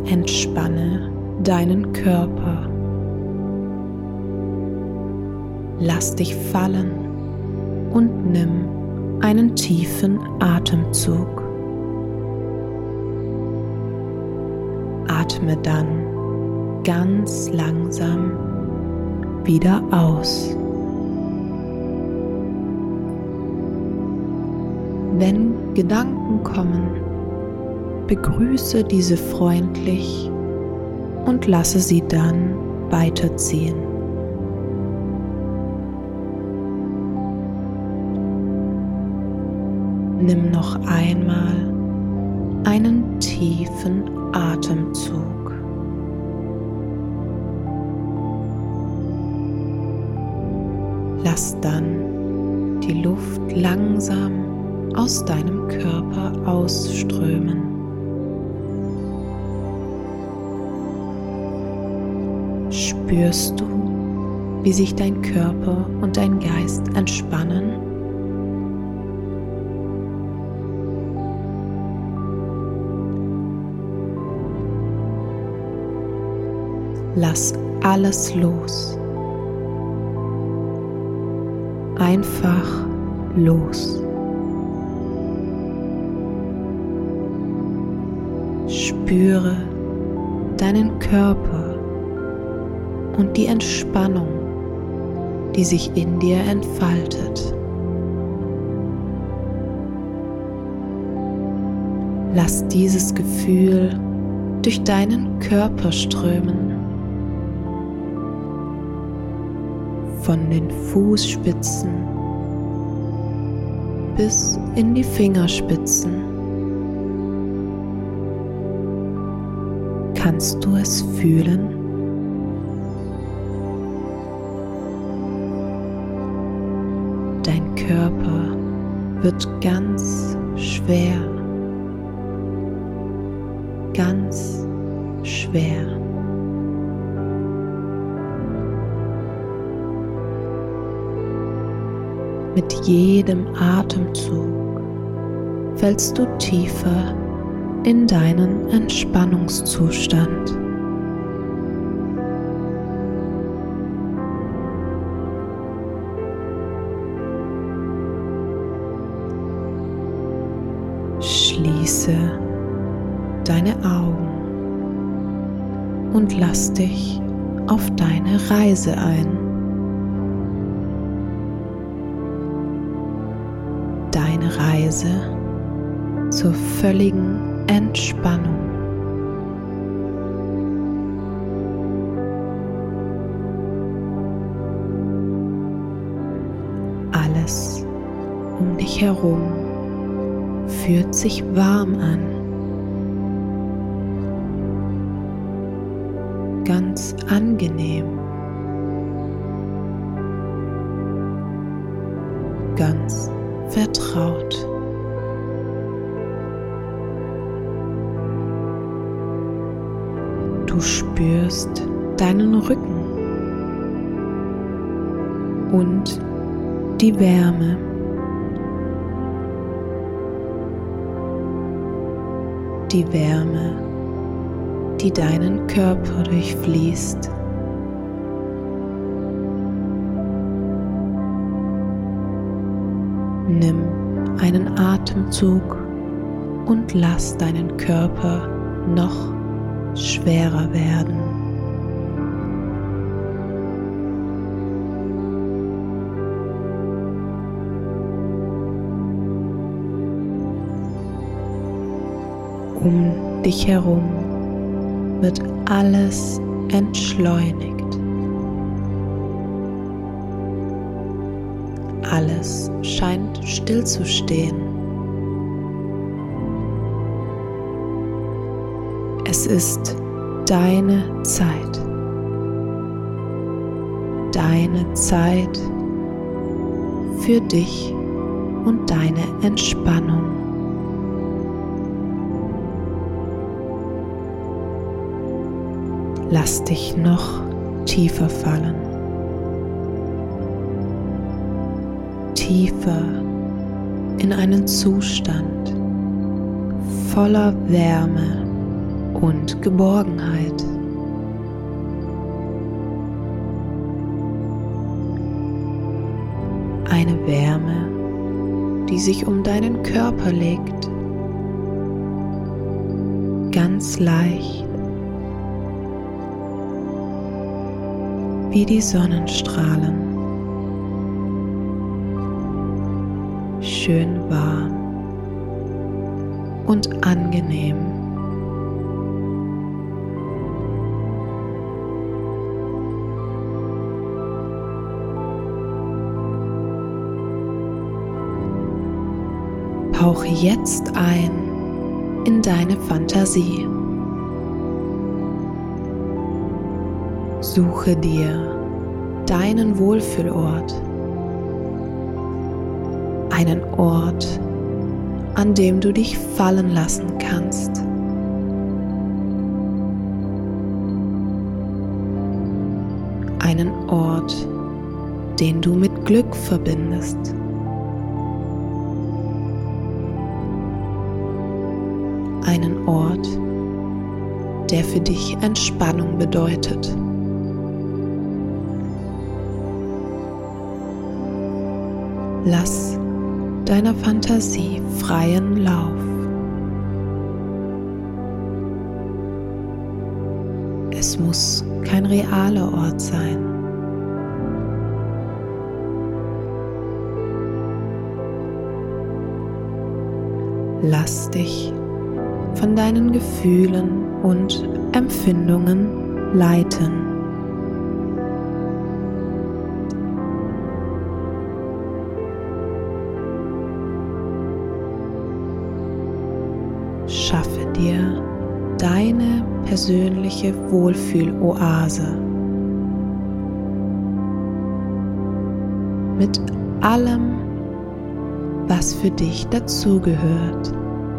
Entspanne deinen Körper. Lass dich fallen und nimm einen tiefen Atemzug. Atme dann ganz langsam wieder aus. Wenn Gedanken kommen, begrüße diese freundlich und lasse sie dann weiterziehen. Nimm noch einmal einen tiefen Atemzug. Lass dann die Luft langsam aus deinem Körper ausströmen. Spürst du, wie sich dein Körper und dein Geist entspannen? Lass alles los. Einfach los. Spüre deinen Körper und die Entspannung, die sich in dir entfaltet. Lass dieses Gefühl durch deinen Körper strömen. Von den Fußspitzen bis in die Fingerspitzen. Kannst du es fühlen? Dein Körper wird ganz schwer, ganz schwer. Mit jedem Atemzug fällst du tiefer in deinen Entspannungszustand. Schließe deine Augen und lass dich auf deine Reise ein. Deine Reise zur völligen Entspannung. Alles um dich herum fühlt sich warm an. Ganz angenehm. Ganz vertraut. Du spürst deinen Rücken und die Wärme. Die Wärme, die deinen Körper durchfließt. Nimm einen Atemzug und lass deinen Körper noch schwerer werden. Um dich herum wird alles entschleunigt. Alles scheint stillzustehen. Es ist deine Zeit. Deine Zeit für dich und deine Entspannung. Lass dich noch tiefer fallen. Tiefer in einen Zustand voller Wärme und Geborgenheit. Eine Wärme, die sich um deinen Körper legt, ganz leicht, wie die Sonnenstrahlen, schön warm und angenehm. Tauche jetzt ein in deine Fantasie. Suche dir deinen Wohlfühlort, einen Ort, an dem du dich fallen lassen kannst. Einen Ort, den du mit Glück verbindest. Einen Ort, der für dich Entspannung bedeutet. Lass deiner Fantasie freien Lauf. Es muss kein realer Ort sein. Lass dich von deinen Gefühlen und Empfindungen leiten. Schaffe dir deine persönliche Wohlfühloase mit allem, was für dich dazugehört.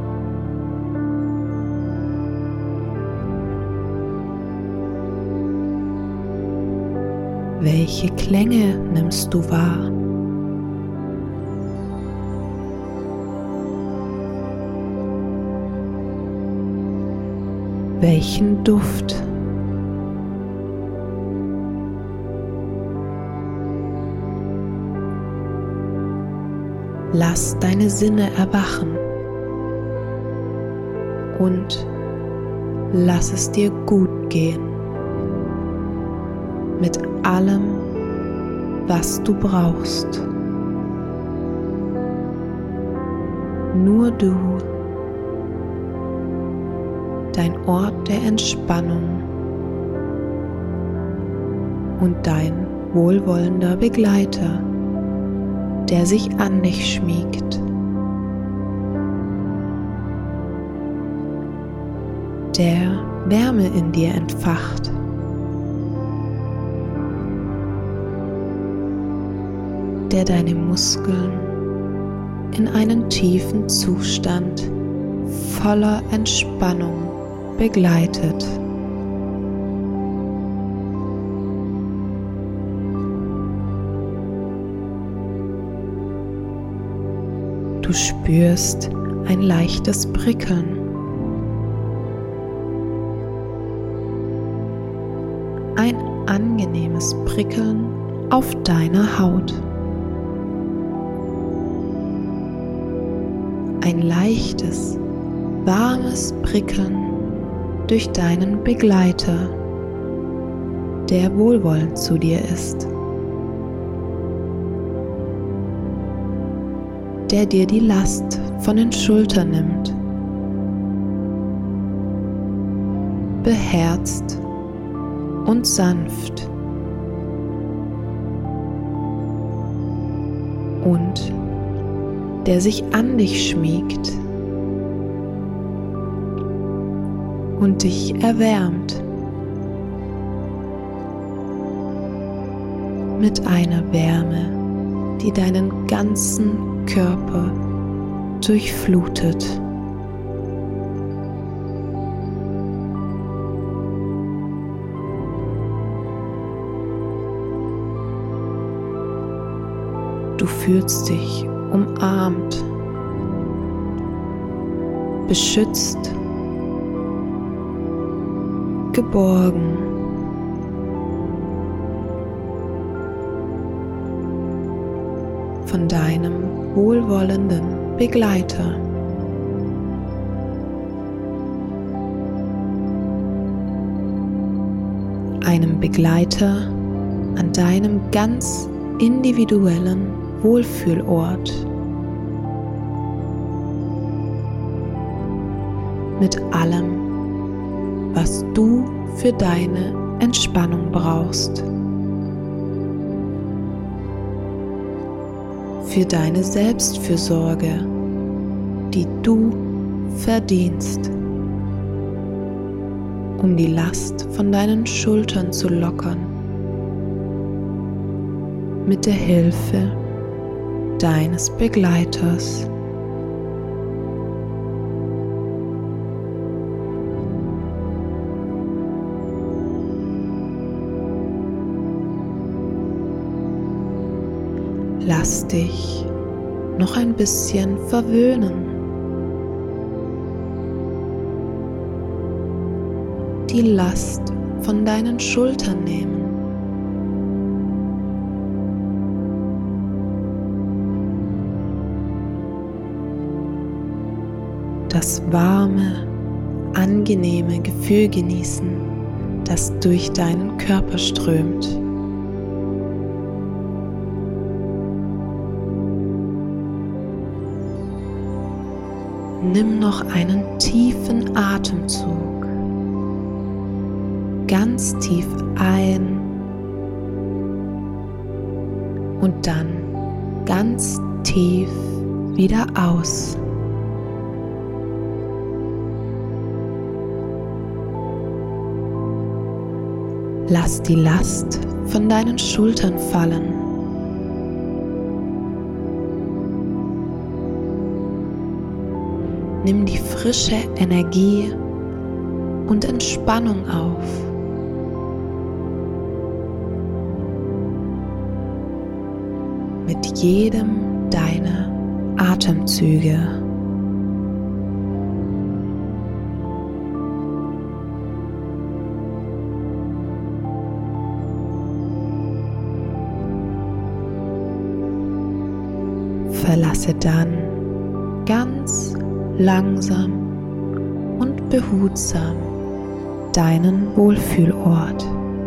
Welche Klänge nimmst du wahr? Welchen Duft? Lass deine Sinne erwachen und lass es dir gut gehen mit allem, was du brauchst. Nur du, dein Ort der Entspannung und dein wohlwollender Begleiter, der sich an dich schmiegt, der Wärme in dir entfacht, der deine Muskeln in einen tiefen Zustand voller Entspannung begleitet. Du spürst ein leichtes Prickeln, ein angenehmes Prickeln auf deiner Haut. Ein leichtes, warmes Prickeln durch deinen Begleiter, der wohlwollend zu dir ist, der dir die Last von den Schultern nimmt, beherzt und sanft und der sich an dich schmiegt und dich erwärmt mit einer Wärme, die deinen ganzen Körper durchflutet. Du fühlst dich umarmt, beschützt geborgen. Von deinem wohlwollenden Begleiter. Einem Begleiter an deinem ganz individuellen Wohlfühlort. Mit allem, was du für deine Entspannung brauchst. Für deine Selbstfürsorge, die du verdienst, um die Last von deinen Schultern zu lockern, mit der Hilfe deines Begleiters. Lass dich noch ein bisschen verwöhnen. Die Last von deinen Schultern nehmen. Das warme, angenehme Gefühl genießen, das durch deinen Körper strömt. Nimm noch einen tiefen Atemzug. Ganz tief ein und dann ganz tief wieder aus. Lass die Last von deinen Schultern fallen. Nimm die frische Energie und Entspannung auf. Mit jedem deiner Atemzüge. Verlasse dann ganz langsam und behutsam deinen Wohlfühlort.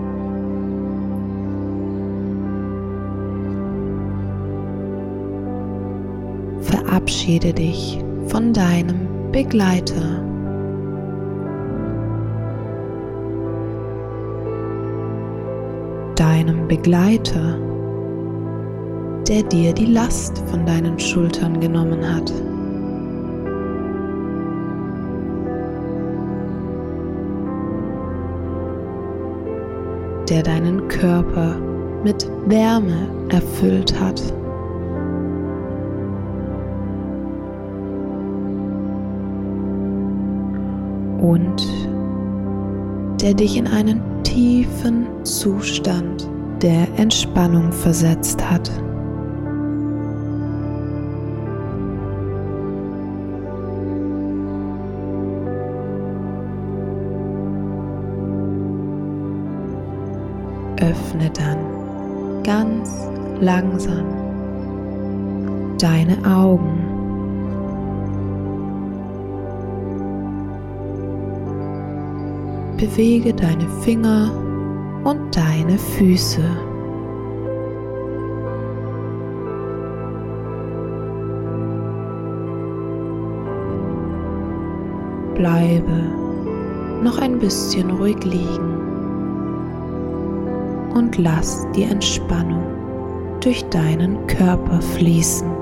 Verabschiede dich von deinem Begleiter. Deinem Begleiter, der dir die Last von deinen Schultern genommen hat. Der deinen Körper mit Wärme erfüllt hat. Und der dich in einen tiefen Zustand der Entspannung versetzt hat. Öffne dann ganz langsam deine Augen. Bewege deine Finger und deine Füße. Bleibe noch ein bisschen ruhig liegen und lass die Entspannung durch deinen Körper fließen.